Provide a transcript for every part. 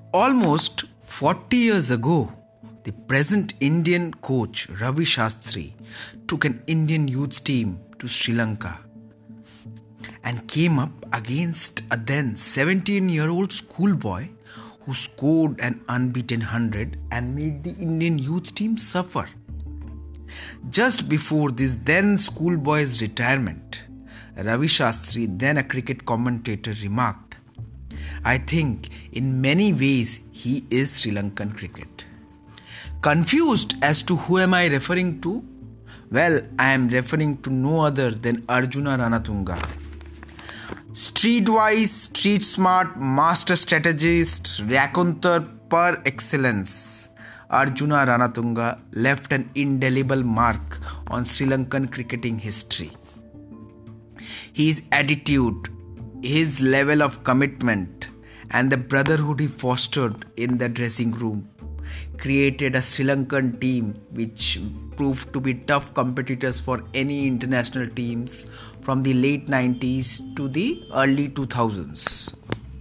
Almost 40 years ago, the present Indian coach Ravi Shastri took an Indian youth team to Sri Lanka and came up against a then 17-year-old schoolboy who scored an unbeaten 100 and made the Indian youth team suffer. Just before this then schoolboy's retirement, Ravi Shastri, then a cricket commentator, remarked, "I think in many ways he is Sri Lankan cricket." Confused as to who am I referring to? Well, I am referring to no other than Arjuna Ranatunga. Streetwise, street smart, master strategist, raconteur par excellence, Arjuna Ranatunga left an indelible mark on Sri Lankan cricketing history. His attitude, his level of commitment, and the brotherhood he fostered in the dressing room created a Sri Lankan team which proved to be tough competitors for any international teams from the late 90s to the early 2000s.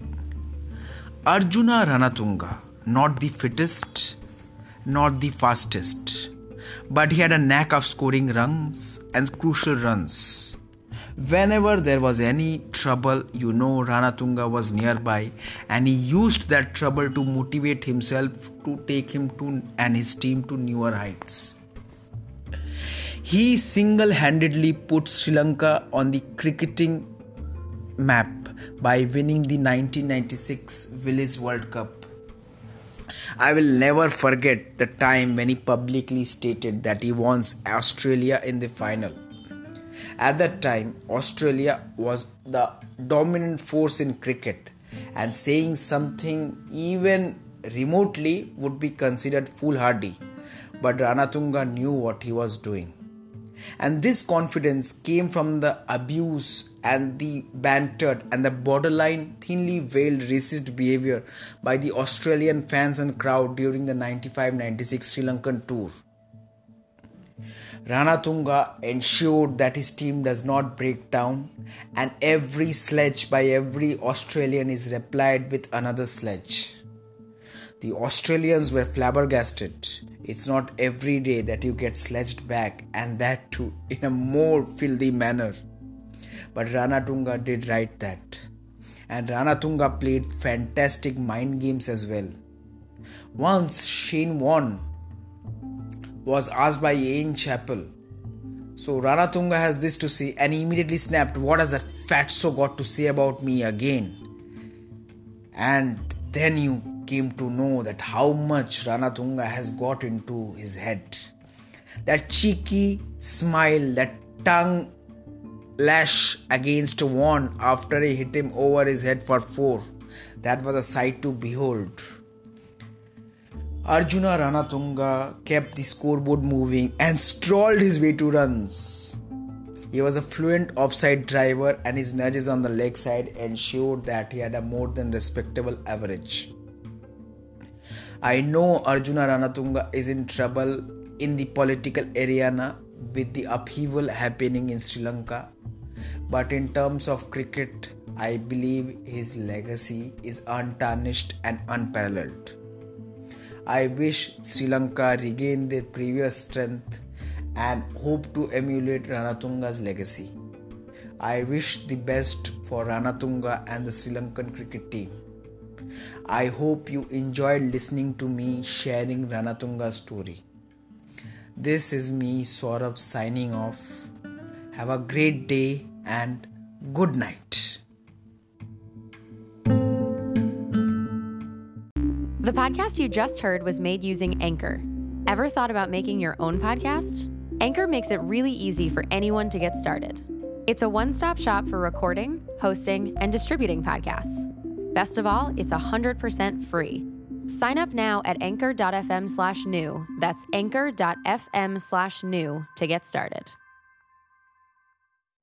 Arjuna Ranatunga, not the fittest, not the fastest, but he had a knack of scoring runs and crucial runs. Whenever there was any trouble, Ranatunga was nearby, and he used that trouble to motivate himself to take him and his team to newer heights. He single-handedly put Sri Lanka on the cricketing map by winning the 1996 Village World Cup. I will never forget the time when he publicly stated that he wants Australia in the final. At that time, Australia was the dominant force in cricket, and saying something even remotely would be considered foolhardy. But Ranatunga knew what he was doing. And this confidence came from the abuse and the bantered and the borderline thinly veiled racist behavior by the Australian fans and crowd during the 95-96 Sri Lankan tour. Ranatunga ensured that his team does not break down, and every sledge by every Australian is replied with another sledge. The Australians were flabbergasted. It's not every day that you get sledged back, and that too in a more filthy manner. But Ranatunga did right that. And Ranatunga played fantastic mind games as well. Once Shane Warne was asked by Ian Chappell, "So Ranatunga has this to say," and he immediately snapped, "What has that fatso got to say about me again?" And then you came to know that how much Ranatunga has got into his head. That cheeky smile, that tongue lash against Warne after he hit him over his head for 4, that was a sight to behold. Arjuna Ranatunga kept the scoreboard moving and strolled his way to runs. He was a fluent offside driver, and his nudges on the leg side ensured that he had a more than respectable average. I know Arjuna Ranatunga is in trouble in the political arena with the upheaval happening in Sri Lanka, but in terms of cricket, I believe his legacy is untarnished and unparalleled. I wish Sri Lanka regain their previous strength and hope to emulate Ranatunga's legacy. I wish the best for Ranatunga and the Sri Lankan cricket team. I hope you enjoyed listening to me sharing Ranatunga's story. This is me, Saurabh, signing off. Have a great day and good night. The podcast you just heard was made using Anchor. Ever thought about making your own podcast? Anchor makes it really easy for anyone to get started. It's a one-stop shop for recording, hosting, and distributing podcasts. Best of all, it's 100% free. Sign up now at anchor.fm/new. That's anchor.fm/new to get started.